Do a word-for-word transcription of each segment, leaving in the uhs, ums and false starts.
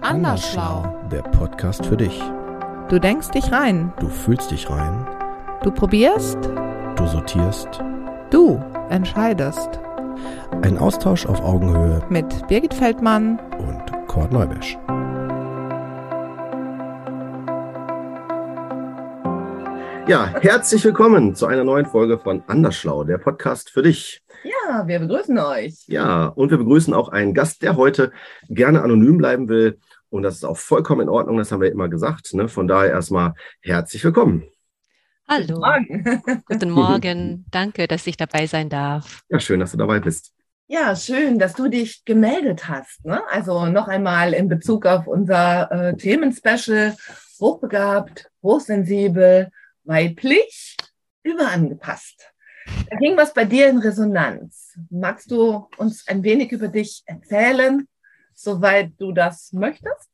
Andersschlau. Der Podcast für dich. Du denkst dich rein. Du fühlst dich rein. Du probierst. Du sortierst. Du entscheidest. Ein Austausch auf Augenhöhe Mit Birgit Feldmann und Kurt Neubesch. Ja, herzlich willkommen zu einer neuen Folge von Andersschlau, der Podcast für dich. Ja, wir begrüßen euch. Ja, und wir begrüßen auch einen Gast, der heute gerne anonym bleiben will. Und das ist auch vollkommen in Ordnung, das haben wir immer gesagt. Ne? Von daher erstmal herzlich willkommen. Hallo. Guten Morgen. Guten Morgen. Danke, dass ich dabei sein darf. Ja, schön, dass du dabei bist. Ja, schön, dass du dich gemeldet hast. Ne? Also noch einmal in Bezug auf unser äh, Themenspecial: hochbegabt, hochsensibel, weiblich, überangepasst. Da ging was bei dir in Resonanz. Magst du uns ein wenig über dich erzählen, soweit du das möchtest?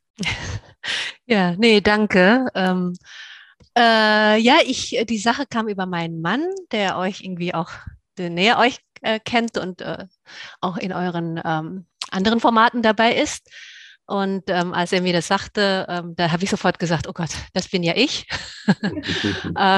Ja, nee, danke. Ähm, äh, ja, ich, die Sache kam über meinen Mann, der euch irgendwie auch der näher euch äh, kennt und äh, auch in euren ähm, anderen Formaten dabei ist. Und ähm, als er mir das sagte, ähm, da habe ich sofort gesagt, oh Gott, das bin ja ich. äh,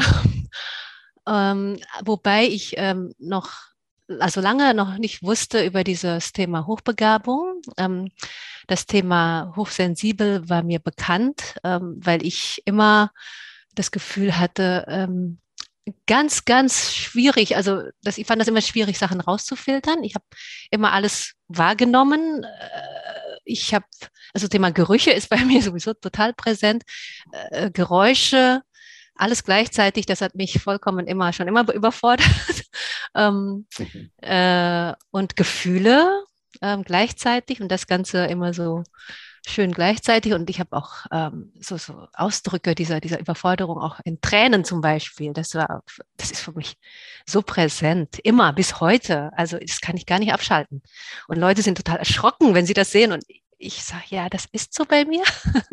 ähm, wobei ich ähm, noch, also lange noch nicht wusste über dieses Thema Hochbegabung. Ähm, das Thema hochsensibel war mir bekannt, ähm, weil ich immer das Gefühl hatte, ähm, ganz, ganz schwierig, also das, ich fand das immer schwierig, Sachen rauszufiltern. Ich habe immer alles wahrgenommen. Ich habe, also Thema Gerüche ist bei mir sowieso total präsent. Äh, Geräusche, alles gleichzeitig, das hat mich vollkommen immer, schon immer überfordert. ähm, mhm. äh, und Gefühle ähm, gleichzeitig und das Ganze immer so schön gleichzeitig. Und ich habe auch ähm, so, so Ausdrücke dieser, dieser Überforderung, auch in Tränen zum Beispiel. Das war, das ist für mich so präsent, immer bis heute. Also das kann ich gar nicht abschalten. Und Leute sind total erschrocken, wenn sie das sehen. Und ich sage, ja, das ist so bei mir.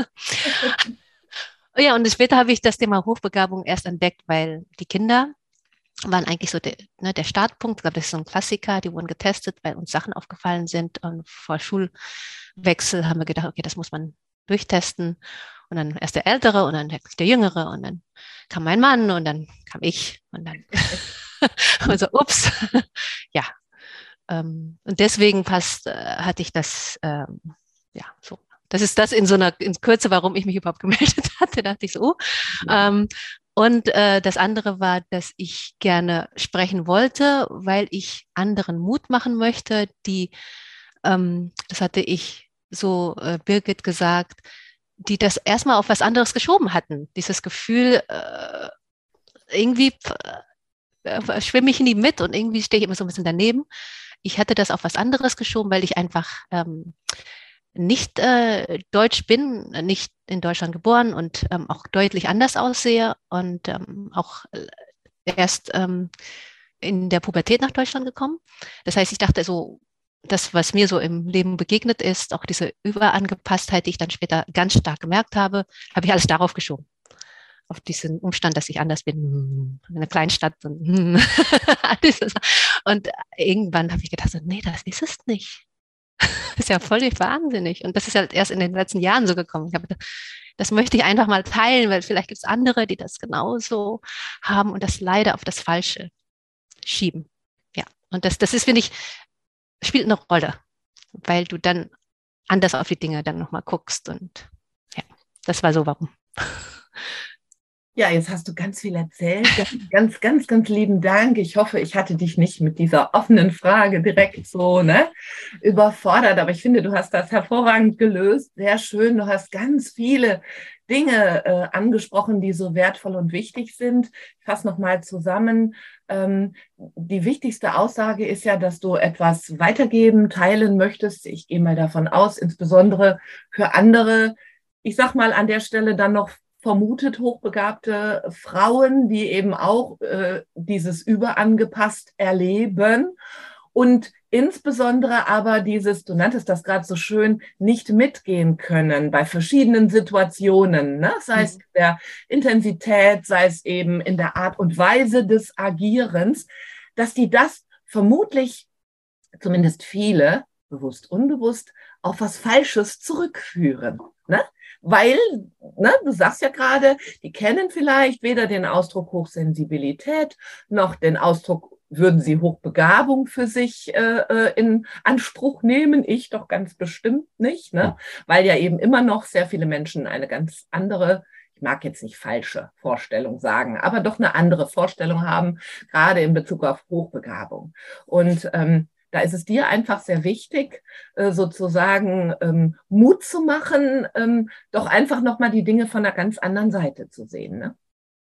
Ja, und später habe ich das Thema Hochbegabung erst entdeckt, weil die Kinder waren eigentlich so der, ne, der Startpunkt. Ich glaube, das ist so ein Klassiker. Die wurden getestet, weil uns Sachen aufgefallen sind. Und vor Schulwechsel haben wir gedacht, okay, das muss man durchtesten. Und dann erst der Ältere und dann der Jüngere. Und dann kam mein Mann und dann kam ich. Und dann und so, ups. Ja. Ähm, und deswegen passt, äh, hatte ich das, ähm, ja, so. Das ist das in so einer in Kürze, warum ich mich überhaupt gemeldet hatte. Da dachte ich so, oh. Ja. Ähm, und äh, das andere war, dass ich gerne sprechen wollte, weil ich anderen Mut machen möchte, die, ähm, das hatte ich so äh, Birgit gesagt, die das erstmal auf was anderes geschoben hatten. Dieses Gefühl, äh, irgendwie äh, schwimme ich nie mit und irgendwie stehe ich immer so ein bisschen daneben. Ich hatte das auf was anderes geschoben, weil ich einfach ähm, nicht äh, deutsch bin, nicht in Deutschland geboren und ähm, auch deutlich anders aussehe und ähm, auch äh, erst ähm, in der Pubertät nach Deutschland gekommen. Das heißt, ich dachte so, das, was mir so im Leben begegnet ist, auch diese Überangepasstheit, die ich dann später ganz stark gemerkt habe, habe ich alles darauf geschoben. Auf diesen Umstand, dass ich anders bin, in einer Kleinstadt. Und, und irgendwann habe ich gedacht, so, nee, das ist es nicht. Das ist ja völlig wahnsinnig. Und das ist halt erst in den letzten Jahren so gekommen. Ich habe gedacht, das möchte ich einfach mal teilen, weil vielleicht gibt es andere, die das genauso haben und das leider auf das Falsche schieben. Ja, und das, das ist, finde ich, spielt eine Rolle, weil du dann anders auf die Dinge dann nochmal guckst. Und ja, das war so, warum. Ja, jetzt hast du ganz viel erzählt. Ganz, ganz, ganz lieben Dank. Ich hoffe, ich hatte dich nicht mit dieser offenen Frage direkt so ne, überfordert. Aber ich finde, du hast das hervorragend gelöst. Sehr schön. Du hast ganz viele Dinge äh, angesprochen, die so wertvoll und wichtig sind. Ich fasse nochmal zusammen. Ähm, die wichtigste Aussage ist ja, dass du etwas weitergeben, teilen möchtest. Ich gehe mal davon aus, insbesondere für andere. Ich sag mal an der Stelle dann noch vermutet hochbegabte Frauen, die eben auch äh, dieses überangepasst erleben und insbesondere aber dieses, du nanntest das gerade so schön, nicht mitgehen können bei verschiedenen Situationen, ne? Sei es in der Intensität, sei es eben in der Art und Weise des Agierens, dass die das vermutlich, zumindest viele, bewusst, unbewusst, auf was Falsches zurückführen. Ne? Weil, ne, du sagst ja gerade, die kennen vielleicht weder den Ausdruck Hochsensibilität noch den Ausdruck, würden sie Hochbegabung für sich äh, in Anspruch nehmen. Ich doch ganz bestimmt nicht, ne? Weil ja eben immer noch sehr viele Menschen eine ganz andere, ich mag jetzt nicht falsche Vorstellung sagen, aber doch eine andere Vorstellung haben, gerade in Bezug auf Hochbegabung. Und ähm, da ist es dir einfach sehr wichtig, sozusagen ähm, Mut zu machen, ähm, doch einfach nochmal die Dinge von einer ganz anderen Seite zu sehen. Ne?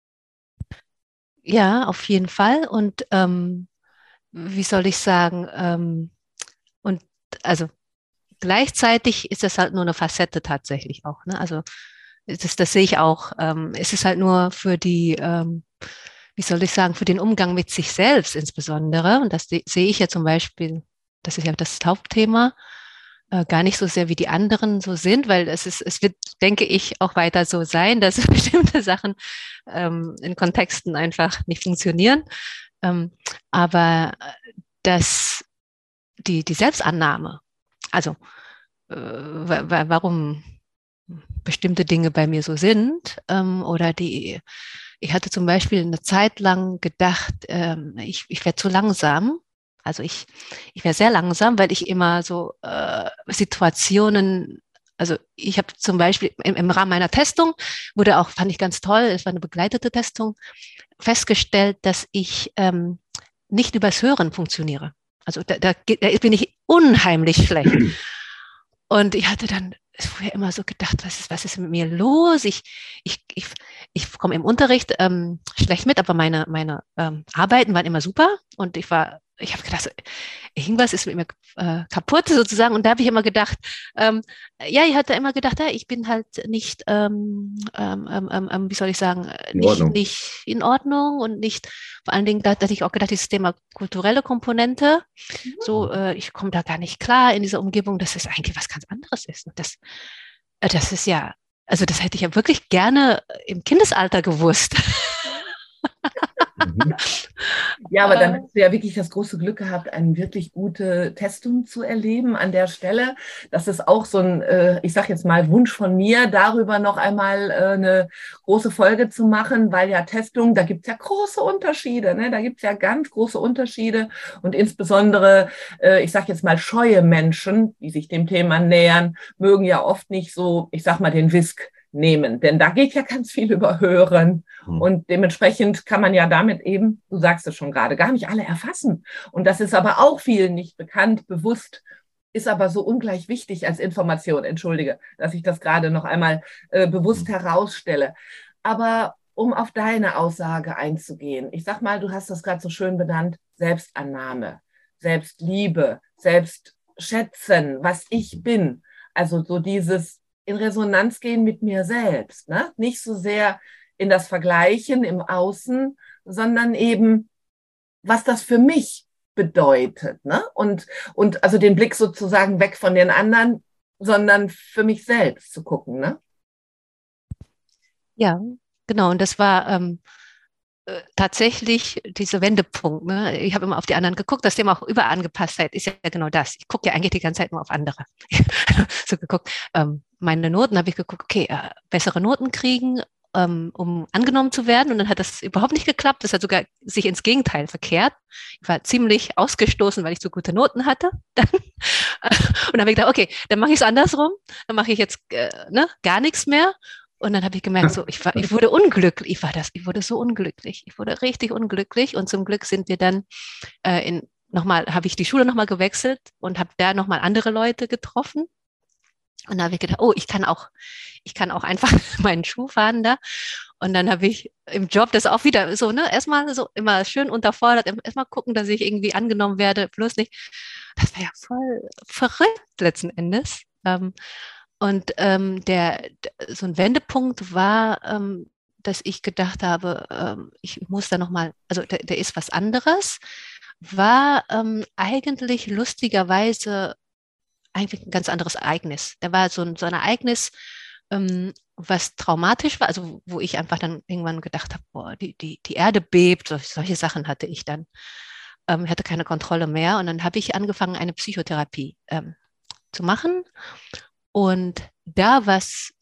Ja, auf jeden Fall. Und ähm, wie soll ich sagen, ähm, und also gleichzeitig ist das halt nur eine Facette tatsächlich auch. Ne? Also das, das sehe ich auch. Ähm, es ist halt nur für die, ähm, wie soll ich sagen, für den Umgang mit sich selbst insbesondere. Und das se- sehe ich ja zum Beispiel, das ist ja das Hauptthema, äh, gar nicht so sehr wie die anderen so sind, weil es ist, es wird, denke ich, auch weiter so sein, dass bestimmte Sachen ähm, in Kontexten einfach nicht funktionieren. Ähm, aber dass die, die Selbstannahme, also äh, wa- wa- warum bestimmte Dinge bei mir so sind, ähm, oder die, ich hatte zum Beispiel eine Zeit lang gedacht, ähm, ich, ich werde zu langsam. Also ich, ich wäre sehr langsam, weil ich immer so äh, Situationen, also ich habe zum Beispiel im, im Rahmen meiner Testung, wurde auch, fand ich ganz toll, es war eine begleitete Testung, festgestellt, dass ich ähm, nicht übers Hören funktioniere. Also da, da, da bin ich unheimlich schlecht. Und ich hatte dann vorher immer so gedacht, was ist, was ist mit mir los? Ich, ich, ich, ich komme im Unterricht ähm, schlecht mit, aber meine, meine ähm, Arbeiten waren immer super. Und ich war, ich habe gedacht, so, irgendwas ist mit mir äh, kaputt sozusagen. Und da habe ich immer gedacht, ähm, ja, ich hatte immer gedacht, ja, ich bin halt nicht, ähm, ähm, ähm, ähm, wie soll ich sagen, In nicht, Ordnung. nicht in Ordnung und nicht, vor allen Dingen, da hatte ich auch gedacht, dieses Thema kulturelle Komponente, so, äh, ich komme da gar nicht klar in dieser Umgebung, dass es eigentlich was ganz anderes ist. Und das, äh, das ist ja, also das hätte ich ja wirklich gerne im Kindesalter gewusst. Mhm. Ja, aber dann hast du ja wirklich das große Glück gehabt, eine wirklich gute Testung zu erleben an der Stelle. Das ist auch so ein, äh, ich sage jetzt mal, Wunsch von mir, darüber noch einmal äh, eine große Folge zu machen, weil ja Testung, da gibt es ja große Unterschiede. Ne? Da gibt es ja ganz große Unterschiede und insbesondere, äh, ich sage jetzt mal, scheue Menschen, die sich dem Thema nähern, mögen ja oft nicht so, ich sag mal, den Wisk nehmen. Denn da geht ja ganz viel über Hören. Und dementsprechend kann man ja damit eben, du sagst es schon gerade, gar nicht alle erfassen. Und das ist aber auch vielen nicht bekannt, bewusst, ist aber so ungleich wichtig als Information. Entschuldige, dass ich das gerade noch einmal äh, bewusst herausstelle. Aber um auf deine Aussage einzugehen, ich sag mal, du hast das gerade so schön benannt, Selbstannahme, Selbstliebe, Selbstschätzen, was ich bin. Also so dieses in Resonanz gehen mit mir selbst, ne? Nicht so sehr in das Vergleichen im Außen, sondern eben, was das für mich bedeutet, ne? Und, und also den Blick sozusagen weg von den anderen, sondern für mich selbst zu gucken, ne? Ja, genau. Und das war ähm, äh, tatsächlich dieser Wendepunkt. Ne? Ich habe immer auf die anderen geguckt. Das Thema auch Überangepasstheit ist ja genau das. Ich gucke ja eigentlich die ganze Zeit nur auf andere. So geguckt. Ähm, meine Noten habe ich geguckt, okay, äh, bessere Noten kriegen, ähm, um angenommen zu werden. Und dann hat das überhaupt nicht geklappt. Das hat sogar sich ins Gegenteil verkehrt. Ich war ziemlich ausgestoßen, weil ich so gute Noten hatte. Dann, und dann habe ich gedacht, okay, dann mache ich es andersrum. Dann mache ich jetzt äh, ne, gar nichts mehr. Und dann habe ich gemerkt, so, ich, war, ich wurde unglücklich. Ich war das, ich wurde so unglücklich. Ich wurde richtig unglücklich. Und zum Glück sind wir dann äh, in nochmal, habe ich die Schule nochmal gewechselt und habe da nochmal andere Leute getroffen. Und da habe ich gedacht, oh, ich kann auch, ich kann auch einfach meinen Schuh fahren da. Und dann habe ich im Job das auch wieder so, ne, erstmal so immer schön unterfordert, erstmal gucken, dass ich irgendwie angenommen werde, bloß nicht. Das war ja voll verrückt letzten Endes. Ähm, Und ähm, der, so ein Wendepunkt war, ähm, dass ich gedacht habe, ähm, ich muss da nochmal, also der, der ist was anderes, war ähm, eigentlich lustigerweise eigentlich ein ganz anderes Ereignis. Da war so ein, so ein Ereignis, ähm, was traumatisch war, also wo ich einfach dann irgendwann gedacht habe, boah, die, die, die Erde bebt, solche, solche Sachen hatte ich dann. Ähm, ich hatte keine Kontrolle mehr und dann habe ich angefangen, eine Psychotherapie ähm, zu machen. Und da was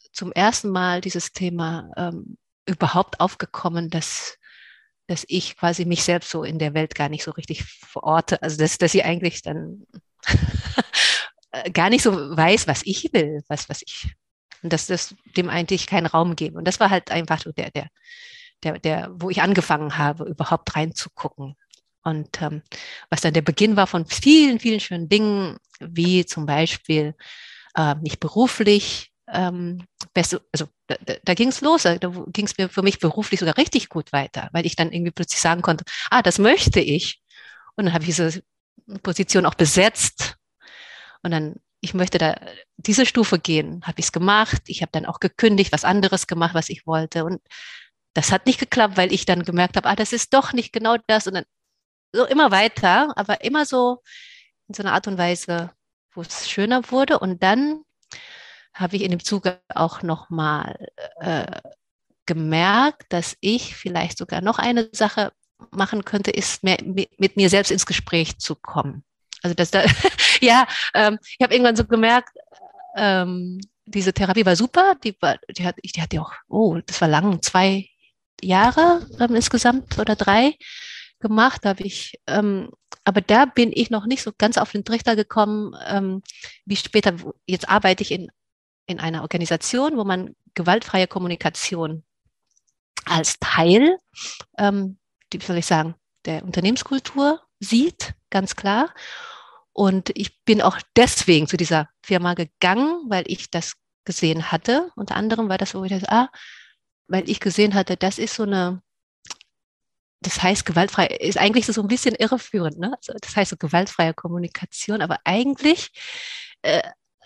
zum ersten Mal dieses Thema ähm, überhaupt aufgekommen, dass, dass ich quasi mich selbst so in der Welt gar nicht so richtig verorte. Also dass, dass ich eigentlich dann gar nicht so weiß, was ich will, was, was ich, und dass das dem eigentlich keinen Raum gebe. Und das war halt einfach so der, der, der, der, wo ich angefangen habe, überhaupt reinzugucken. Und ähm, was dann der Beginn war von vielen, vielen schönen Dingen, wie zum Beispiel äh, mich beruflich, ähm, besser, also da, da, da ging es los, da ging es mir für mich beruflich sogar richtig gut weiter, weil ich dann irgendwie plötzlich sagen konnte, ah, das möchte ich. Und dann habe ich diese Position auch besetzt. Und dann, ich möchte da diese Stufe gehen, habe ich es gemacht. Ich habe dann auch gekündigt, was anderes gemacht, was ich wollte. Und das hat nicht geklappt, weil ich dann gemerkt habe, ah, das ist doch nicht genau das. Und dann so immer weiter, aber immer so in so einer Art und Weise, wo es schöner wurde. Und dann habe ich in dem Zuge auch nochmal äh, gemerkt, dass ich vielleicht sogar noch eine Sache machen könnte, ist mehr, mit mir selbst ins Gespräch zu kommen. Also dass da, ja, ähm, ich habe irgendwann so gemerkt, ähm, diese Therapie war super, die war, die hat, die hat ja auch, oh, das war lang, zwei Jahre ähm, insgesamt oder drei gemacht, habe ich, ähm, aber da bin ich noch nicht so ganz auf den Trichter gekommen, ähm, wie später, jetzt arbeite ich in, in einer Organisation, wo man gewaltfreie Kommunikation als Teil, ähm, wie soll ich sagen, der Unternehmenskultur sieht, ganz klar. Und ich bin auch deswegen zu dieser Firma gegangen, weil ich das gesehen hatte. Unter anderem war das so, das, ah, weil ich gesehen hatte, das ist so eine, das heißt gewaltfrei, ist eigentlich so ein bisschen irreführend, ne? Also das heißt so gewaltfreie Kommunikation, aber eigentlich, äh,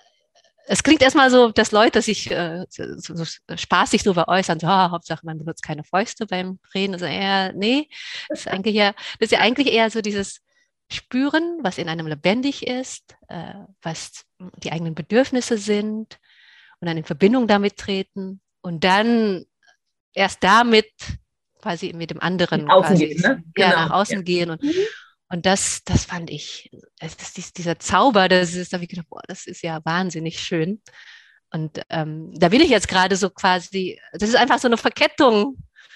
es klingt erstmal so, dass Leute sich äh, so, so spaßig darüber äußern, so, ah, Hauptsache man benutzt keine Fäuste beim Reden. Also eher, nee, das ist eigentlich ja, das ist ja eigentlich eher so dieses Spüren, was in einem lebendig ist, äh, was die eigenen Bedürfnisse sind und dann in Verbindung damit treten und dann erst damit quasi mit dem anderen nach außen quasi, gehen, ne? ja, Genau. nach außen Ja. gehen und Und das, das fand ich, das ist dieser Zauber, das ist, da habe ich gedacht, boah, das ist ja wahnsinnig schön. Und ähm, da bin ich jetzt gerade so quasi, das ist einfach so eine Verkettung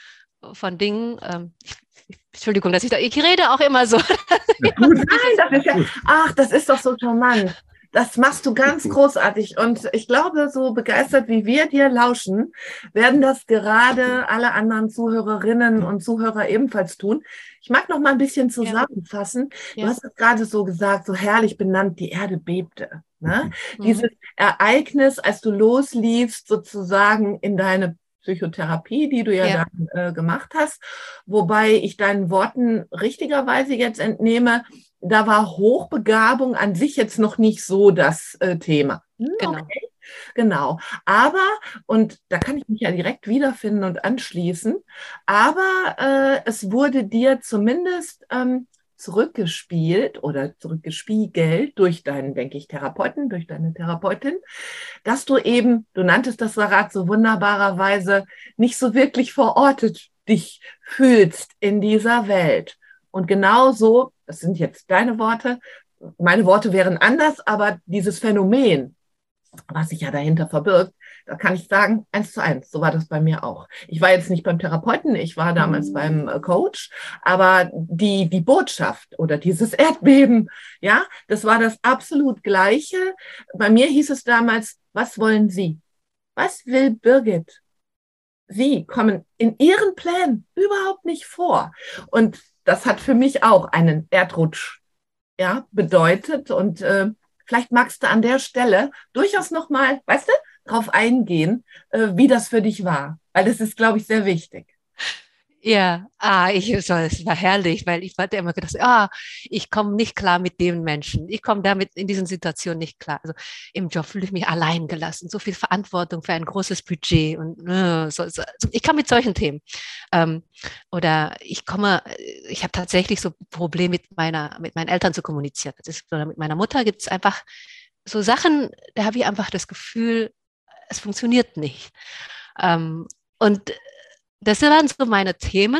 von Dingen. Ähm, ich, Entschuldigung, dass ich da, ich rede auch immer so. Ja, gut. Nein, das ist ja, ach, das ist doch so charmant. Das machst du ganz großartig. Und ich glaube, so begeistert wie wir dir lauschen, werden das gerade alle anderen Zuhörerinnen und Zuhörer ebenfalls tun. Ich mag noch mal ein bisschen zusammenfassen. Ja. Du hast es gerade so gesagt, so herrlich benannt, die Erde bebte. Ne? Mhm. Dieses Ereignis, als du losliefst, sozusagen in deine Psychotherapie, die du ja, ja. dann äh, gemacht hast, wobei ich deinen Worten richtigerweise jetzt entnehme, da war Hochbegabung an sich jetzt noch nicht so das äh, Thema. Hm, genau. Okay. Genau. Aber, und da kann ich mich ja direkt wiederfinden und anschließen, aber äh, es wurde dir zumindest ähm, zurückgespielt oder zurückgespiegelt durch deinen, denke ich, Therapeuten, durch deine Therapeutin, dass du eben, du nanntest das Sarat so wunderbarerweise, nicht so wirklich verortet dich fühlst in dieser Welt. Und genau so, das sind jetzt deine Worte, meine Worte wären anders, aber dieses Phänomen, was sich ja dahinter verbirgt, da kann ich sagen, eins zu eins, so war das bei mir auch. Ich war jetzt nicht beim Therapeuten, ich war damals mhm. beim Coach, aber die, die Botschaft oder dieses Erdbeben, ja, das war das absolut Gleiche. Bei mir hieß es damals, was wollen Sie? Was will Birgit? Sie kommen in ihren Plänen überhaupt nicht vor. Und das hat für mich auch einen Erdrutsch, ja, bedeutet. Und äh, vielleicht magst du an der Stelle durchaus nochmal, weißt du, drauf eingehen, äh, wie das für dich war. Weil das ist, glaube ich, sehr wichtig. Ja, ah, ich, so, es war herrlich, weil ich hatte immer gedacht, ah, ich komme nicht klar mit dem Menschen. Ich komme damit in diesen Situationen nicht klar. Also im Job fühle ich mich allein gelassen, so viel Verantwortung für ein großes Budget und äh, so, so. Ich komme mit solchen Themen. Ähm, oder ich komme, ich habe tatsächlich so Probleme mit meiner, mit meinen Eltern zu kommunizieren. Das ist, oder mit meiner Mutter gibt es einfach so Sachen, da habe ich einfach das Gefühl, es funktioniert nicht. Ähm, und das waren so meine Themen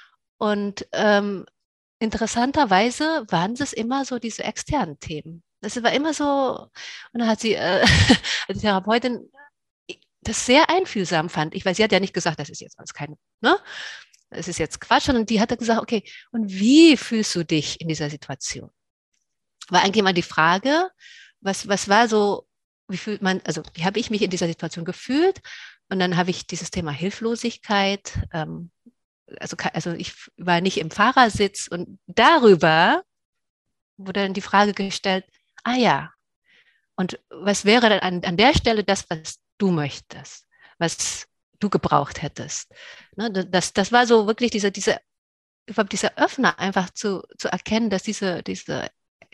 und ähm, interessanterweise waren es immer so diese externen Themen. Das war immer so, und dann hat sie, äh, die Therapeutin, das sehr einfühlsam fand ich, weil sie hat ja nicht gesagt, das ist jetzt alles kein, ne? Das ist jetzt Quatsch, sondern die hat gesagt, okay, und wie fühlst du dich in dieser Situation? War eigentlich mal die Frage, was, was war so, wie fühlt man, also wie habe ich mich in dieser Situation gefühlt? Und dann habe ich dieses Thema Hilflosigkeit, ähm, also, also ich war nicht im Fahrersitz und darüber wurde dann die Frage gestellt, ah ja, und was wäre dann an, an der Stelle das, was du möchtest, was du gebraucht hättest? Ne, das, das war so wirklich diese, diese, überhaupt dieser Öffner, einfach zu, zu erkennen, dass diese, diese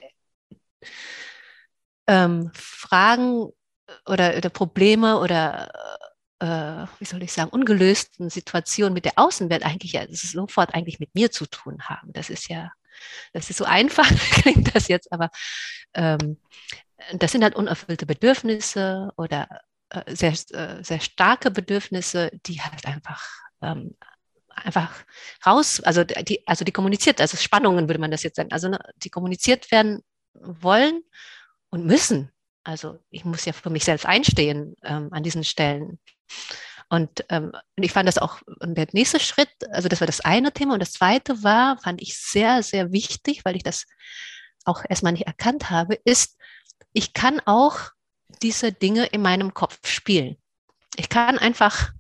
ähm, Fragen oder, oder Probleme oder äh, wie soll ich sagen, ungelösten Situationen mit der Außenwelt eigentlich ja sofort eigentlich mit mir zu tun haben. Das ist ja, das ist so einfach, klingt das jetzt, aber ähm, das sind halt unerfüllte Bedürfnisse oder äh, sehr, äh, sehr starke Bedürfnisse, die halt einfach ähm, einfach raus, also die, also die kommuniziert, also Spannungen würde man das jetzt sagen, also ne, die kommuniziert werden wollen und müssen. Also ich muss ja für mich selbst einstehen ähm, an diesen Stellen. Und ähm, ich fand das auch der nächste Schritt, also das war das eine Thema. Und das zweite war, fand ich sehr, sehr wichtig, weil ich das auch erstmal nicht erkannt habe, ist, ich kann auch diese Dinge in meinem Kopf spielen. Ich kann einfach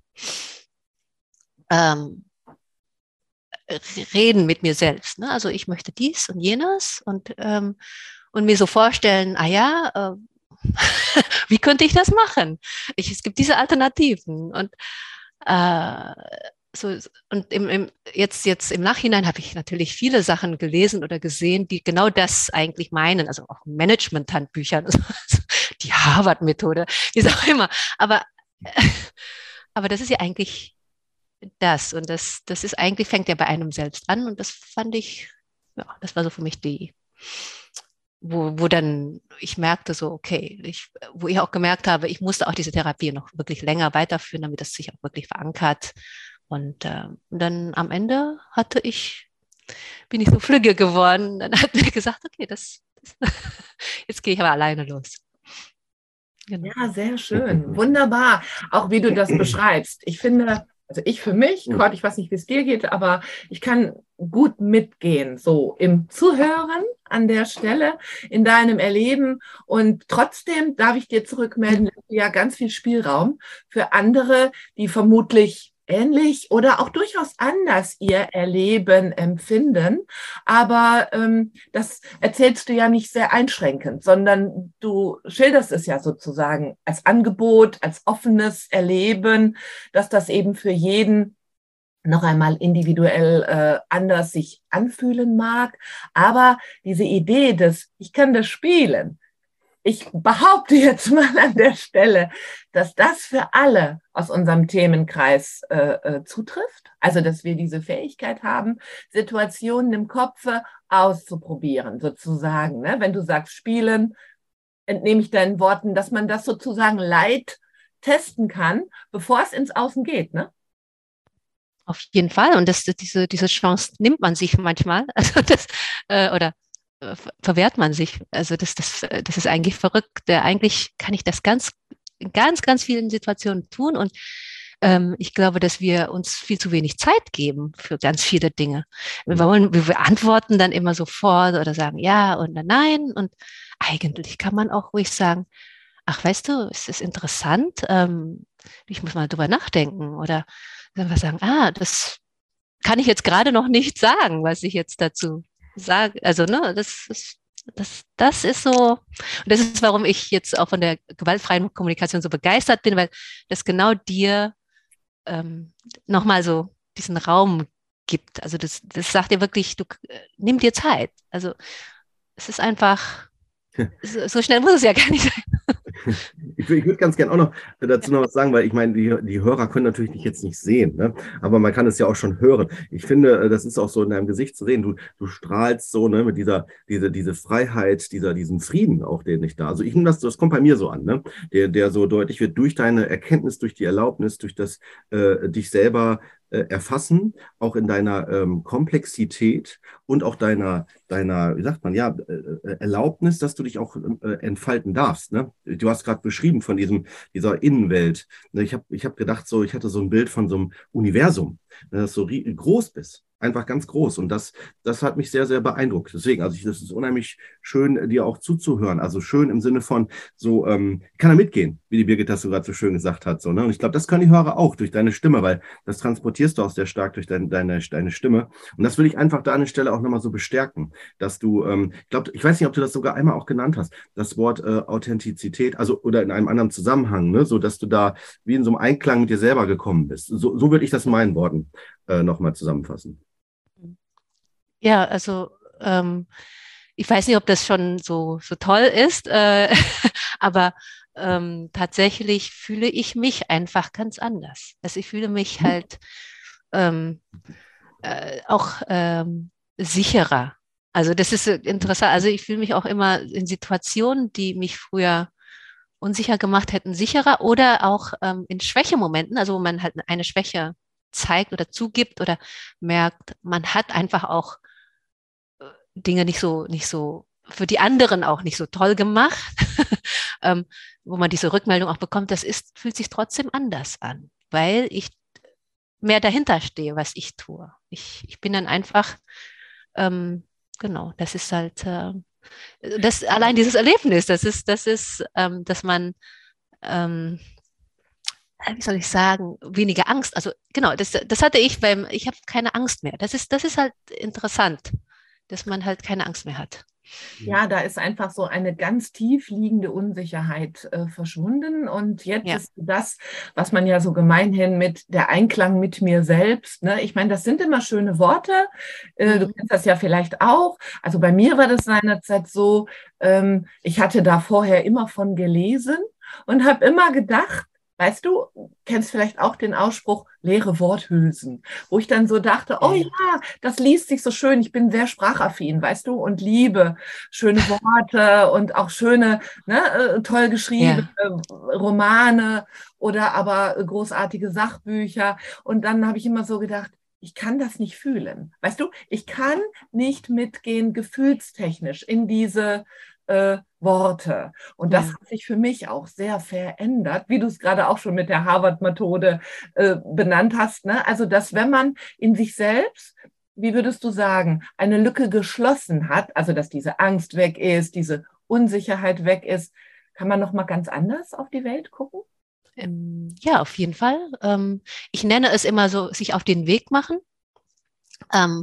ähm, reden mit mir selbst. Ne? Also ich möchte dies und jenes und, ähm, und mir so vorstellen, ah ja, äh, wie könnte ich das machen? Ich, es gibt diese Alternativen. Und, äh, so, und im, im, jetzt, jetzt im Nachhinein habe ich natürlich viele Sachen gelesen oder gesehen, die genau das eigentlich meinen, also auch Management-Handbüchern, also die Harvard-Methode, wie auch immer. Aber, aber das ist ja eigentlich das. Und das, das ist eigentlich, fängt ja bei einem selbst an. Und das fand ich, ja, das war so für mich die, wo, wo dann ich merkte so, okay, ich, wo ich auch gemerkt habe, ich musste auch diese Therapie noch wirklich länger weiterführen, damit das sich auch wirklich verankert. Und äh, dann am Ende hatte ich, bin ich so flügge geworden. Dann hat mir gesagt, okay, das, das jetzt gehe ich aber alleine los. Genau. Ja, sehr schön. Wunderbar. Auch wie du das beschreibst. Ich finde, also ich für mich, Gott, ich weiß nicht, wie es dir geht, aber ich kann gut mitgehen, so im Zuhören an der Stelle, in deinem Erleben. Und trotzdem darf ich dir zurückmelden, ja, ganz viel Spielraum für andere, die vermutlich ähnlich oder auch durchaus anders ihr Erleben empfinden. Aber ähm, das erzählst du ja nicht sehr einschränkend, sondern du schilderst es ja sozusagen als Angebot, als offenes Erleben, dass das eben für jeden noch einmal individuell äh, anders sich anfühlen mag. Aber diese Idee des, ich kann das spielen, ich behaupte jetzt mal an der Stelle, dass das für alle aus unserem Themenkreis äh, äh, zutrifft. Also, dass wir diese Fähigkeit haben, Situationen im Kopfe auszuprobieren, sozusagen. Ne? Wenn du sagst spielen, entnehme ich deinen Worten, dass man das sozusagen light testen kann, bevor es ins Außen geht, ne? Auf jeden Fall. Und das, diese, diese Chance nimmt man sich manchmal. Also das, äh, oder verwehrt man sich. Also das, das, das ist eigentlich verrückt. Eigentlich kann ich das ganz, in ganz, ganz vielen Situationen tun. Und ähm, ich glaube, dass wir uns viel zu wenig Zeit geben für ganz viele Dinge. Wir wollen, wir antworten dann immer sofort oder sagen ja und nein. Und eigentlich kann man auch ruhig sagen, ach, weißt du, es ist interessant. Ähm, ich muss mal drüber nachdenken. Oder dann wir sagen, ah, das kann ich jetzt gerade noch nicht sagen, was ich jetzt dazu sage. Also, ne, das ist, das, das ist so, und das ist, warum ich jetzt auch von der gewaltfreien Kommunikation so begeistert bin, weil das genau dir ähm, nochmal so diesen Raum gibt. Also das, das sagt dir wirklich, du äh, nimm dir Zeit. Also es ist einfach, so, so schnell muss es ja gar nicht sein. Ich, ich würde ganz gerne auch noch dazu noch was sagen, weil ich meine, die, die Hörer können natürlich dich jetzt nicht sehen, ne? Aber man kann es ja auch schon hören. Ich finde, das ist auch so in deinem Gesicht zu sehen. Du, du strahlst so, ne, mit dieser diese, diese Freiheit, dieser, diesen Frieden auch, den ich da. Also ich nehme das, das kommt bei mir so an, ne? Der, der so deutlich wird durch deine Erkenntnis, durch die Erlaubnis, durch das äh, dich selber äh, erfassen, auch in deiner ähm, Komplexität und auch deiner, deiner, wie sagt man, ja, äh, Erlaubnis, dass du dich auch äh, entfalten darfst. Ne? Du hast gerade beschrieben von diesem, dieser Innenwelt. Ne? Ich habe ich hab gedacht, so, ich hatte so ein Bild von so einem Universum, ne, das so groß bist. Einfach ganz groß. Und das, das hat mich sehr, sehr beeindruckt. Deswegen, also ich, das ist unheimlich schön, dir auch zuzuhören. Also schön im Sinne von so, ähm, ich kann da mitgehen, wie die Birgit das so gerade so schön gesagt hat. So, ne? Und ich glaube, das können die Hörer auch durch deine Stimme, weil das transportierst du auch sehr stark durch dein, deine, deine Stimme. Und das will ich einfach da an der Stelle auch nochmal so bestärken, dass du, ähm, ich glaube, ich weiß nicht, ob du das sogar einmal auch genannt hast, das Wort äh, Authentizität, also oder in einem anderen Zusammenhang, ne? So dass du da wie in so einem Einklang mit dir selber gekommen bist. So, so würde ich das in meinen Worten äh, nochmal zusammenfassen. Ja, also ähm, ich weiß nicht, ob das schon so, so toll ist, äh, aber ähm, tatsächlich fühle ich mich einfach ganz anders. Also ich fühle mich halt ähm, äh, auch ähm, sicherer. Also das ist interessant. Also ich fühle mich auch immer in Situationen, die mich früher unsicher gemacht hätten, sicherer oder auch ähm, in Schwächemomenten, also wo man halt eine Schwäche zeigt oder zugibt oder merkt, man hat einfach auch Dinge nicht so, nicht so, für die anderen auch nicht so toll gemacht, ähm, wo man diese Rückmeldung auch bekommt, das ist, fühlt sich trotzdem anders an, weil ich mehr dahinter stehe, was ich tue. Ich, ich bin dann einfach, ähm, genau, das ist halt, äh, das, allein dieses Erlebnis, das ist, das ist, ähm, dass man, ähm, wie soll ich sagen, weniger Angst, also genau, das, das hatte ich beim, ich habe keine Angst mehr. Das ist, das ist halt interessant, dass man halt keine Angst mehr hat. Ja, da ist einfach so eine ganz tief liegende Unsicherheit äh, verschwunden. Und jetzt Ja. ist das, was man ja so gemeinhin mit der Einklang mit mir selbst, ne? Ich meine, das sind immer schöne Worte. Äh, Mhm. Du kennst das ja vielleicht auch. Also bei mir war das seinerzeit so, ähm, ich hatte da vorher immer von gelesen und habe immer gedacht, weißt du, kennst vielleicht auch den Ausspruch, leere Worthülsen, wo ich dann so dachte, oh ja, das liest sich so schön, ich bin sehr sprachaffin, weißt du, und liebe schöne Worte und auch schöne, ne, toll geschriebene ja. Romane oder aber großartige Sachbücher. Und dann habe ich immer so gedacht, ich kann das nicht fühlen. Weißt du, ich kann nicht mitgehen, gefühlstechnisch in diese äh, Worte. Und das ja. hat sich für mich auch sehr verändert, wie du es gerade auch schon mit der Harvard-Methode äh, benannt hast. Ne? Also, dass wenn man in sich selbst, wie würdest du sagen, eine Lücke geschlossen hat, also dass diese Angst weg ist, diese Unsicherheit weg ist, kann man nochmal ganz anders auf die Welt gucken? Ähm, ja, auf jeden Fall. Ähm, ich nenne es immer so, sich auf den Weg machen. Ähm,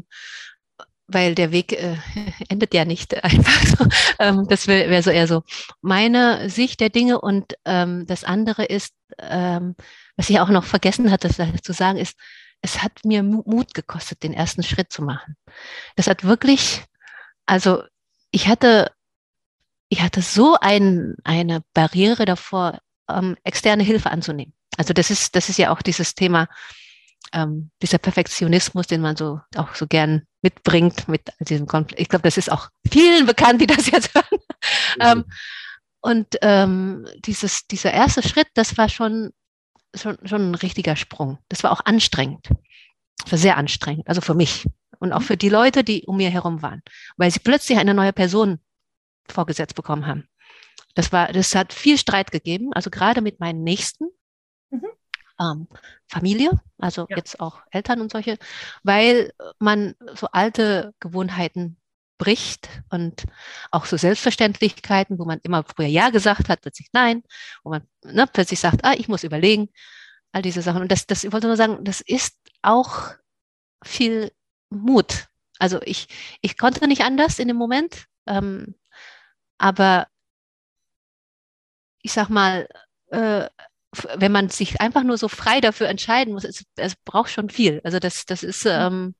weil der Weg äh, endet ja nicht einfach so. Ähm, das wäre wär so eher so meine Sicht der Dinge. Und ähm, das andere ist, ähm, was ich auch noch vergessen hatte zu sagen, ist, es hat mir Mut gekostet, den ersten Schritt zu machen. Das hat wirklich, also ich hatte, ich hatte so ein, eine Barriere davor, ähm, externe Hilfe anzunehmen. Also das ist, das ist ja auch dieses Thema, Ähm, dieser Perfektionismus, den man so auch so gern mitbringt mit diesem Konflikt. Ich glaube, das ist auch vielen bekannt, die das jetzt hören. Mhm. ähm, und ähm, dieses, dieser erste Schritt, das war schon, schon, schon ein richtiger Sprung. Das war auch anstrengend. Das war sehr anstrengend, also für mich und auch für die Leute, die um mir herum waren, weil sie plötzlich eine neue Person vorgesetzt bekommen haben. Das war, das hat viel Streit gegeben, also gerade mit meinen Nächsten. Mhm. Ähm, Familie, also ja. jetzt auch Eltern und solche, weil man so alte Gewohnheiten bricht und auch so Selbstverständlichkeiten, wo man immer früher Ja gesagt hat, plötzlich Nein, wo man ne, plötzlich sagt, ah, ich muss überlegen, all diese Sachen. Und das, das, ich wollte nur sagen, das ist auch viel Mut. Also ich, ich konnte nicht anders in dem Moment, ähm, aber ich sag mal, äh, wenn man sich einfach nur so frei dafür entscheiden muss, es, es braucht schon viel. Also das, das ist, ähm,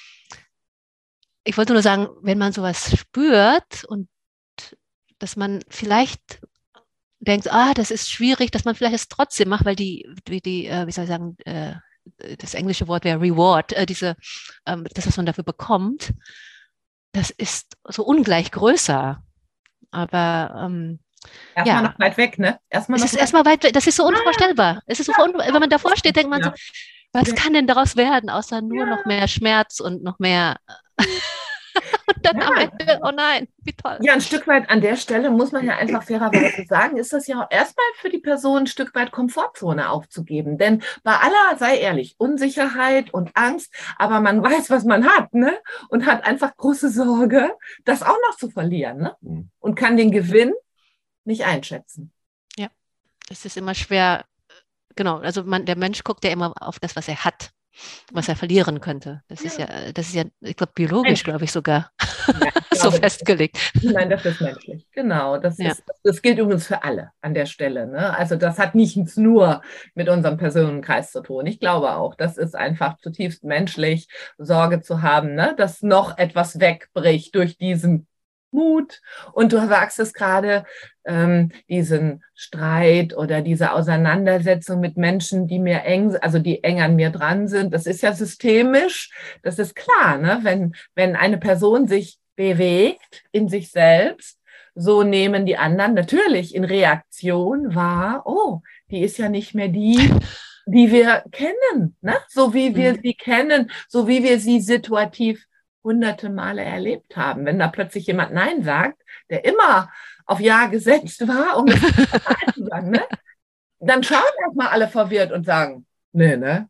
ich wollte nur sagen, wenn man sowas spürt und dass man vielleicht denkt, ah, das ist schwierig, dass man vielleicht es trotzdem macht, weil die, die, die äh, wie soll ich sagen, äh, das englische Wort wäre Reward, äh, diese, ähm, das, was man dafür bekommt, das ist so ungleich größer. Aber ähm, Erstmal ja. noch weit weg, ne? Erstmal es noch ist erstmal weit weg, das ist so unvorstellbar. Ja. Es ist so ja. Wenn man davor steht, denkt man ja. so, was ja. kann denn daraus werden, außer nur ja. noch mehr Schmerz und noch mehr. Und dann Ja. am Ende, oh nein, wie toll. Ja, ein Stück weit an der Stelle muss man ja einfach fairerweise sagen, ist das ja auch erstmal für die Person ein Stück weit Komfortzone aufzugeben. Denn bei aller, sei ehrlich, Unsicherheit und Angst, aber man weiß, was man hat, ne? Und hat einfach große Sorge, das auch noch zu verlieren, ne? Und kann den Gewinn nicht einschätzen. Ja, es ist immer schwer, genau, also man, der Mensch guckt ja immer auf das, was er hat, was er verlieren könnte. Das ist ja, das ist ja, ich glaube, biologisch, glaube ich, sogar Ja, ich so glaube, festgelegt. Nein, das ist menschlich. Genau, das, Ja. ist, das gilt übrigens für alle an der Stelle. Ne? Also das hat nicht nur mit unserem Personenkreis zu tun. Ich glaube auch, das ist einfach zutiefst menschlich, Sorge zu haben, ne? Dass noch etwas wegbricht durch diesen Mut. Und du sagst es gerade, ähm, diesen Streit oder diese Auseinandersetzung mit Menschen, die mir eng, also die eng an mir dran sind. Das ist ja systemisch. Das ist klar, ne? Wenn, wenn eine Person sich bewegt in sich selbst, so nehmen die anderen natürlich in Reaktion wahr, oh, die ist ja nicht mehr die, die wir kennen, ne? So wie wir Mhm. sie kennen, so wie wir sie situativ hunderte Male erlebt haben. Wenn da plötzlich jemand Nein sagt, der immer auf Ja gesetzt war, um es Nein zu sagen, ne? Dann schauen erstmal alle verwirrt und sagen, nee, ne?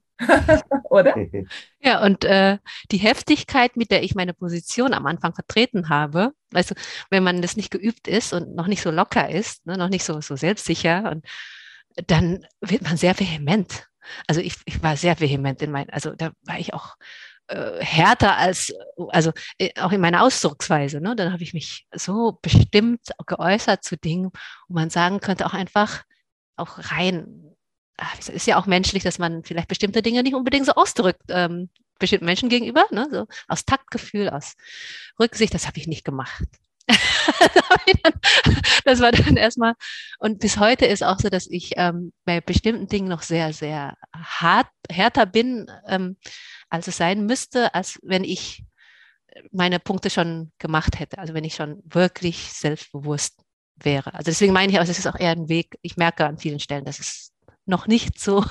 Oder? Ja, und äh, die Heftigkeit, mit der ich meine Position am Anfang vertreten habe, also wenn man das nicht geübt ist und noch nicht so locker ist, ne, noch nicht so, so selbstsicher, und dann wird man sehr vehement. Also ich, ich war sehr vehement in meinen, also da war ich auch äh, härter als, also äh, auch in meiner Ausdrucksweise. Ne? Dann habe ich mich so bestimmt geäußert zu Dingen, wo man sagen könnte, auch einfach auch rein. Es ist ja auch menschlich, dass man vielleicht bestimmte Dinge nicht unbedingt so ausdrückt, ähm, bestimmten Menschen gegenüber, ne? So aus Taktgefühl, aus Rücksicht, das habe ich nicht gemacht. Das war dann erstmal, und bis heute ist auch so, dass ich ähm, bei bestimmten Dingen noch sehr, sehr hart, härter bin, ähm, als es sein müsste, als wenn ich meine Punkte schon gemacht hätte, also wenn ich schon wirklich selbstbewusst wäre. Also deswegen meine ich auch, es ist auch eher ein Weg, ich merke an vielen Stellen, dass es noch nicht so,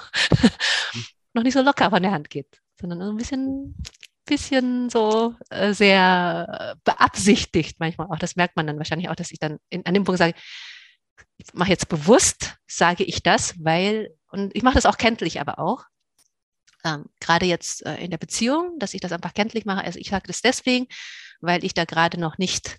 noch nicht so locker von der Hand geht, sondern ein bisschen, bisschen so äh, sehr beabsichtigt manchmal auch. Das merkt man dann wahrscheinlich auch, dass ich dann in, an dem Punkt sage, ich mache jetzt bewusst, sage ich das, weil, und ich mache das auch kenntlich aber auch, ähm, gerade jetzt äh, in der Beziehung, dass ich das einfach kenntlich mache. Also ich sage das deswegen, weil ich da gerade noch nicht,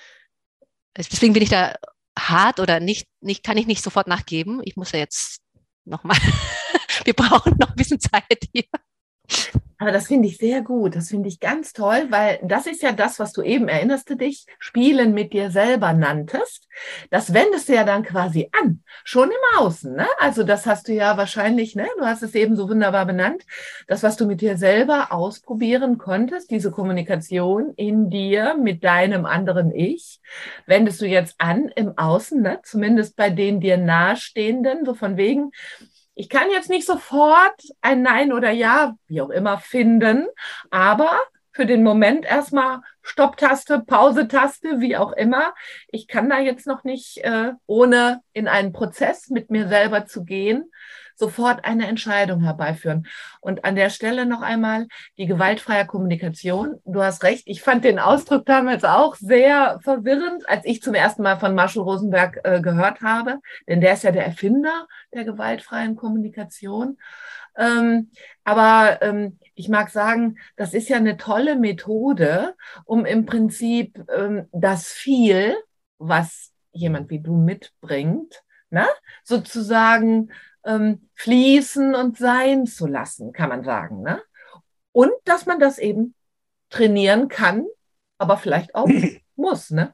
deswegen bin ich da hart oder nicht, nicht, kann ich nicht sofort nachgeben. Ich muss ja jetzt nochmal, wir brauchen noch ein bisschen Zeit hier. Aber das finde ich sehr gut, das finde ich ganz toll, weil das ist ja das, was du eben, erinnerst du dich, Spielen mit dir selber nanntest. Das wendest du ja dann quasi an, schon im Außen. Ne? Also das hast du ja wahrscheinlich, ne? Du hast es eben so wunderbar benannt, das, was du mit dir selber ausprobieren konntest, diese Kommunikation in dir mit deinem anderen Ich, wendest du jetzt an im Außen, ne? Zumindest bei den dir nahestehenden, so von wegen, ich kann jetzt nicht sofort ein Nein oder Ja, wie auch immer, finden, aber für den Moment erstmal Stopptaste, Pause-Taste, wie auch immer. Ich kann da jetzt noch nicht, äh, ohne in einen Prozess mit mir selber zu gehen, sofort eine Entscheidung herbeiführen. Und an der Stelle noch einmal die gewaltfreie Kommunikation. Du hast recht, ich fand den Ausdruck damals auch sehr verwirrend, als ich zum ersten Mal von Marshall Rosenberg äh, gehört habe, denn der ist ja der Erfinder der gewaltfreien Kommunikation. Ähm, aber ähm, ich mag sagen, das ist ja eine tolle Methode, um im Prinzip ähm, das viel, was jemand wie du mitbringt, ne, sozusagen ähm, fließen und sein zu lassen, kann man sagen. Ne? Und dass man das eben trainieren kann, aber vielleicht auch muss, ne?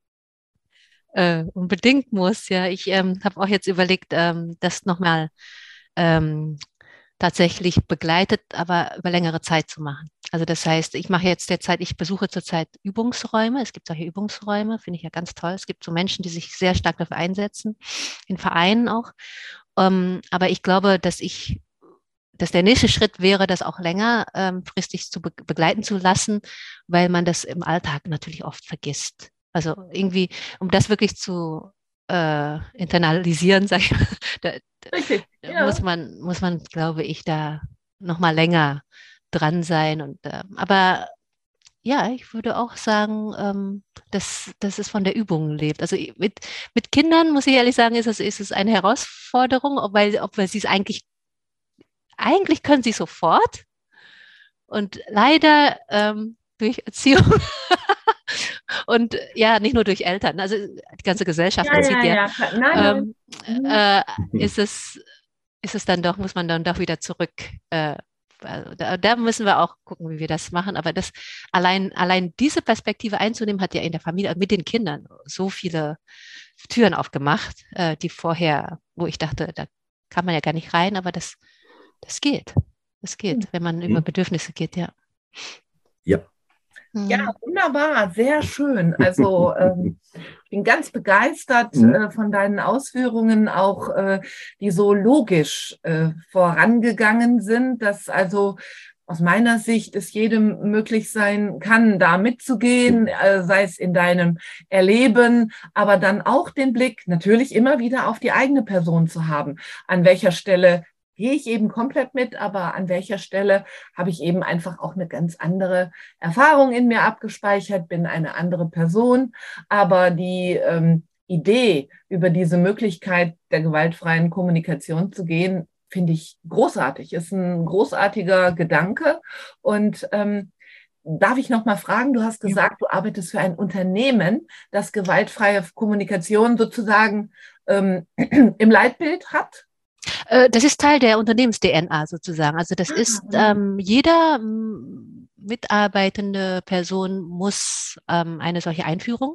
Äh, unbedingt muss, ja. Ich ähm, habe auch jetzt überlegt, ähm, das nochmal ähm, tatsächlich begleitet, aber über längere Zeit zu machen. Also das heißt, ich mache jetzt derzeit, ich besuche zurzeit Übungsräume. Es gibt solche Übungsräume, finde ich ja ganz toll. Es gibt so Menschen, die sich sehr stark dafür einsetzen, in Vereinen auch. Um, aber ich glaube, dass ich, dass der nächste Schritt wäre, das auch längerfristig ähm, zu be begleiten zu lassen, weil man das im Alltag natürlich oft vergisst. Also irgendwie, um das wirklich zu äh, internalisieren, sag ich, da, Richtig, da ja. muss man, muss man, glaube ich, da noch mal länger dran sein. Und äh, aber ja, ich würde auch sagen, ähm, dass, dass es von der Übung lebt. Also i- mit, mit Kindern, muss ich ehrlich sagen, ist es, ist es eine Herausforderung, ob- weil, ob weil sie es eigentlich, eigentlich können sie sofort und leider ähm, durch Erziehung und ja, nicht nur durch Eltern, also die ganze Gesellschaft Ja, ja, erzieht ja, ja. Nein, nein. ähm, Mhm. äh, ist es, ist es dann doch, muss man dann doch wieder zurück. Äh, also da, da müssen wir auch gucken, wie wir das machen. Aber das allein, allein diese Perspektive einzunehmen, hat ja in der Familie mit den Kindern so viele Türen aufgemacht, äh, die vorher, wo ich dachte, da kann man ja gar nicht rein, aber das, das geht. Das geht, wenn man über Mhm. Bedürfnisse geht, ja. Ja. Ja, Mhm. wunderbar, sehr schön. Also ähm, ich bin ganz begeistert Mhm. äh, von deinen Ausführungen, auch äh, die so logisch äh, vorangegangen sind, dass also aus meiner Sicht es jedem möglich sein kann, da mitzugehen, äh, sei es in deinem Erleben, aber dann auch den Blick natürlich immer wieder auf die eigene Person zu haben. An welcher Stelle gehe ich eben komplett mit, aber an welcher Stelle habe ich eben einfach auch eine ganz andere Erfahrung in mir abgespeichert, bin eine andere Person, aber die ähm, Idee, über diese Möglichkeit der gewaltfreien Kommunikation zu gehen, finde ich großartig, ist ein großartiger Gedanke. Und ähm, darf ich noch mal fragen, du hast gesagt, du arbeitest für ein Unternehmen, das gewaltfreie Kommunikation sozusagen ähm, im Leitbild hat? Äh, Das ist Teil der Unternehmens-D N A sozusagen. Also das Ah, ist, wunderbar. ähm, jeder m, mitarbeitende Person muss ähm, eine solche Einführung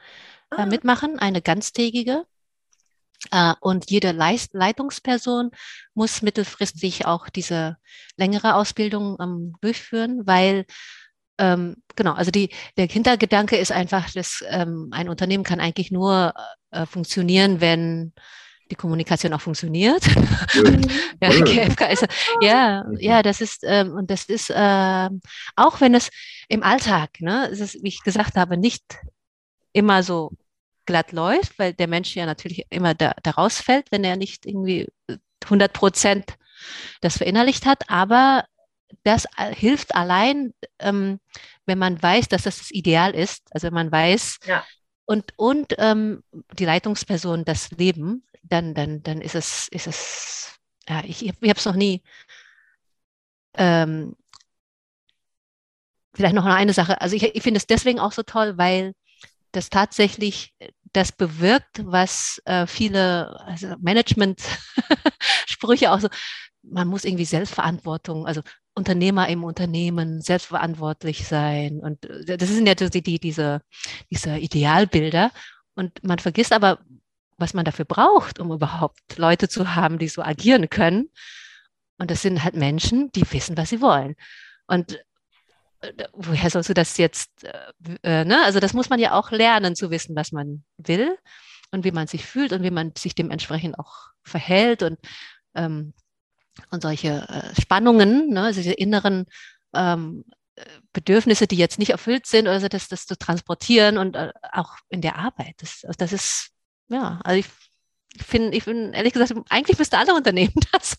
äh, Ah, mitmachen, eine ganztägige. Äh, und jede Leist Leitungsperson muss mittelfristig auch diese längere Ausbildung ähm, durchführen, weil ähm, genau, also die, der Hintergedanke ist einfach, dass ähm, ein Unternehmen kann eigentlich nur äh, funktionieren, wenn die Kommunikation auch funktioniert. Und, mhm. ja, Schön. G F K ist, ja, ja, das ist, ähm, und das ist, ähm, auch wenn es im Alltag, ne, es ist, wie ich gesagt habe, nicht immer so glatt läuft, weil der Mensch ja natürlich immer da, da rausfällt, wenn er nicht irgendwie hundert Prozent das verinnerlicht hat. Aber das äh, hilft allein, ähm, wenn man weiß, dass das das Ideal ist. Also wenn man weiß Ja, und, und ähm, die Leitungsperson das Leben, dann, dann, dann ist es, ist es, ja, ich, ich habe es noch nie. Ähm, vielleicht noch eine Sache. Also ich, ich finde es deswegen auch so toll, weil das tatsächlich das bewirkt, was äh, viele also Management-Sprüche auch so, man muss irgendwie Selbstverantwortung, also Unternehmer im Unternehmen selbstverantwortlich sein. Und äh, das sind ja die, die, diese, diese Idealbilder. Und man vergisst aber, was man dafür braucht, um überhaupt Leute zu haben, die so agieren können. Und das sind halt Menschen, die wissen, was sie wollen. Und äh, woher sollst du das jetzt, äh, äh, ne? Also das muss man ja auch lernen zu wissen, was man will und wie man sich fühlt und wie man sich dementsprechend auch verhält und, ähm, und solche äh, Spannungen, ne? Also diese inneren ähm, Bedürfnisse, die jetzt nicht erfüllt sind, oder so, das, das zu transportieren und äh, auch in der Arbeit. Das, also das ist, ja, also ich ich finde, ich bin ehrlich gesagt, eigentlich müsste alle Unternehmen das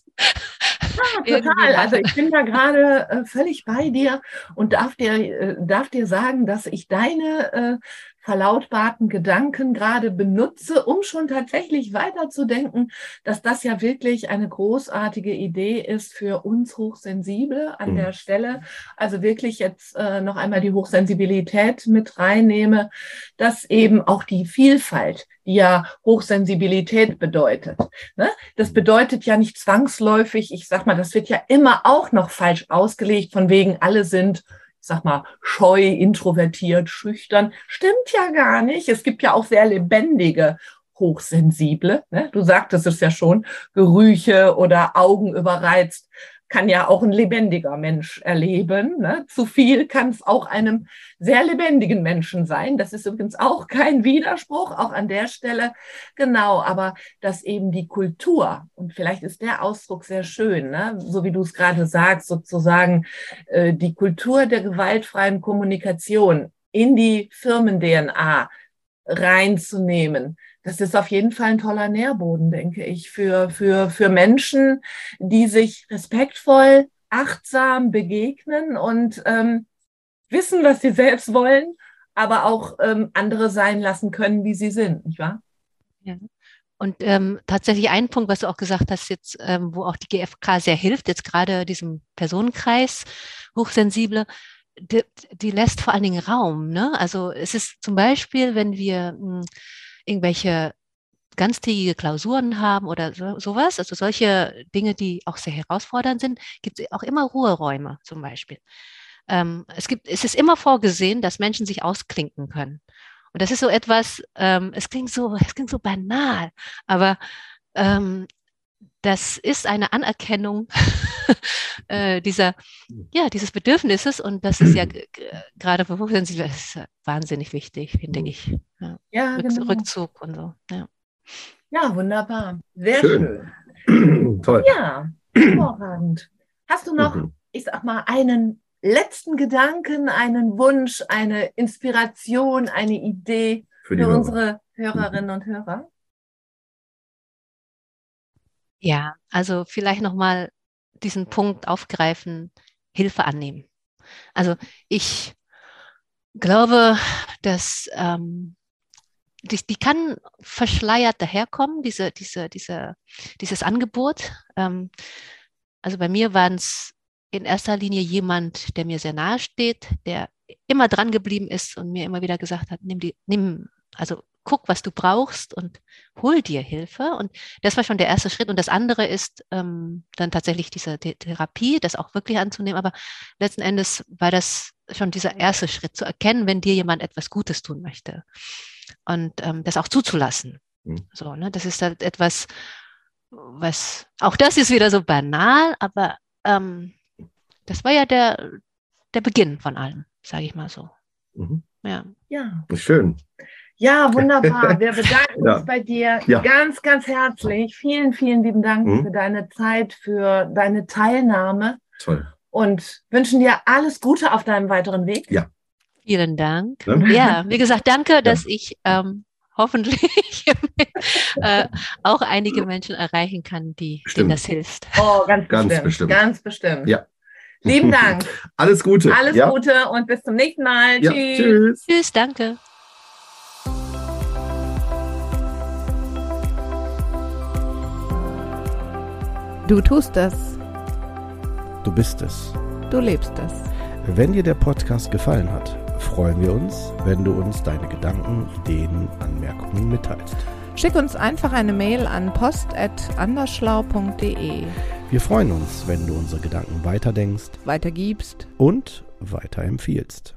ja, irgendwie total. Also machen. ich bin da gerade äh, völlig bei dir und darf dir, äh, darf dir sagen, dass ich deine äh, verlautbarten Gedanken gerade benutze, um schon tatsächlich weiterzudenken, dass das ja wirklich eine großartige Idee ist für uns Hochsensible an der Mhm. Stelle. Also wirklich jetzt äh, noch einmal die Hochsensibilität mit reinnehme, dass eben auch die Vielfalt, die ja Hochsensibilität bedeutet, ne? Das bedeutet ja nicht zwangsläufig, ich sag mal, das wird ja immer auch noch falsch ausgelegt, von wegen alle sind, ich sag mal, scheu, introvertiert, schüchtern. Stimmt ja gar nicht. Es gibt ja auch sehr lebendige Hochsensible. Ne? Du sagtest es ja schon, Gerüche oder Augen überreizt kann ja auch ein lebendiger Mensch erleben. Ne? Zu viel kann es auch einem sehr lebendigen Menschen sein. Das ist übrigens auch kein Widerspruch, auch an der Stelle. Genau, aber dass eben die Kultur, und vielleicht ist der Ausdruck sehr schön, ne? So wie du es gerade sagst, sozusagen äh, die Kultur der gewaltfreien Kommunikation in die Firmen-D N A reinzunehmen. Das ist auf jeden Fall ein toller Nährboden, denke ich, für, für, für Menschen, die sich respektvoll, achtsam begegnen und ähm, wissen, was sie selbst wollen, aber auch ähm, andere sein lassen können, wie sie sind, nicht wahr? Ja. Und ähm, tatsächlich ein Punkt, was du auch gesagt hast, jetzt, ähm, wo auch die G F K sehr hilft, jetzt gerade diesem Personenkreis, Hochsensible, die, die lässt vor allen Dingen Raum. Ne? Also es ist zum Beispiel, wenn wir mh, irgendwelche ganztägige Klausuren haben oder so, sowas, also solche Dinge, die auch sehr herausfordernd sind, gibt es auch immer Ruheräume zum Beispiel. Ähm, es gibt, es ist immer vorgesehen, dass Menschen sich ausklinken können. Und das ist so etwas, ähm, es klingt so, es klingt so banal, aber ähm, das ist eine Anerkennung äh, dieser, ja, dieses Bedürfnisses, und das ist ja gerade für Hochsensible wahnsinnig wichtig, finde ich. Ja, ja Rück, genau. Rückzug und so. Ja, ja wunderbar. Sehr schön. schön. Toll. Ja, hervorragend. Hast du noch, Mhm. ich sag mal, einen letzten Gedanken, einen Wunsch, eine Inspiration, eine Idee Für, für, die Hörer. unsere Hörerinnen und Hörer? ja, also vielleicht nochmal diesen Punkt aufgreifen, Hilfe annehmen. Also ich glaube, dass ähm, die, die kann verschleiert daherkommen, diese, diese, diese, dieses Angebot. Ähm, also bei mir waren es in erster Linie jemand, der mir sehr nahe steht, der immer dran geblieben ist und mir immer wieder gesagt hat, nimm die, nimm, also guck, was du brauchst und hol dir Hilfe. Und das war schon der erste Schritt. Und das andere ist ähm, dann tatsächlich diese Th- Therapie, das auch wirklich anzunehmen. Aber letzten Endes war das schon dieser erste Schritt, zu erkennen, wenn dir jemand etwas Gutes tun möchte. Und ähm, das auch zuzulassen. Mhm. So, ne? Das ist halt etwas, was, auch das ist wieder so banal, aber ähm, das war ja der, der Beginn von allem, sage ich mal so. Mhm. Ja. Ja. Schön. Ja, wunderbar. Wir bedanken Ja. uns bei dir Ja. ganz, ganz herzlich. Vielen, vielen lieben Dank Mhm. für deine Zeit, für deine Teilnahme Toll. und wünschen dir alles Gute auf deinem weiteren Weg. Ja. Vielen Dank. Ne? Ja, wie gesagt, danke, dass ich ähm, hoffentlich äh, auch einige Menschen erreichen kann, die, denen das hilft. Oh, ganz, Ganz bestimmt. bestimmt. Ganz bestimmt. Ja. Lieben Dank. Alles Gute. Alles ja. Gute und bis zum nächsten Mal. Ja. Tschüss. Tschüss. Tschüss, danke. Du tust es. Du bist es. Du lebst es. Wenn dir der Podcast gefallen hat, freuen wir uns, wenn du uns deine Gedanken, Ideen, Anmerkungen mitteilst. Schick uns einfach eine Mail an post at andersschlau punkt de. Wir freuen uns, wenn du unsere Gedanken weiterdenkst Weitergibst. und weiterempfiehlst.